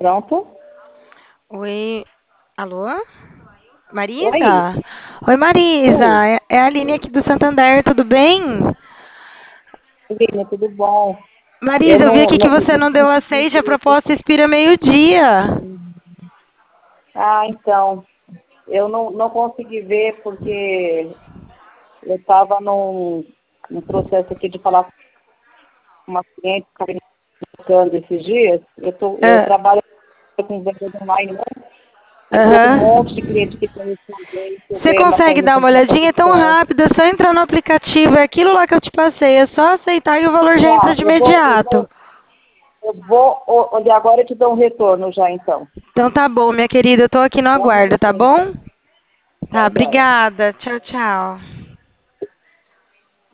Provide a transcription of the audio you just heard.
Pronto? Oi, alô? Oi? Marisa? Oi, Oi, Marisa. É a Aline aqui do Santander, tudo bem? Lina, tudo bom? Eu Marisa, eu vi não, aqui que não, você não não deu consegui aceite, a ver. proposta expira meio-dia. Então, eu não consegui ver porque eu estava num processo aqui de falar com uma cliente que estava me buscando esses dias. Eu Ah, trabalho com vendas online, né? Então, um monte de cliente Aham. que tem responder, Você ver uma consegue coisa dar com uma olhadinha? É tão proposição. rápido, é só entrar no aplicativo, é aquilo lá que eu te passei, é só aceitar e o valor já entra Tá, de eu vou, eu imediato. vou, eu vou olhar agora e te dou um retorno já, então. Então tá bom, minha querida, eu tô aqui no Dá um aguardo, tá minutinho. bom? Tá, Tá, joia. obrigada. Tchau, tchau.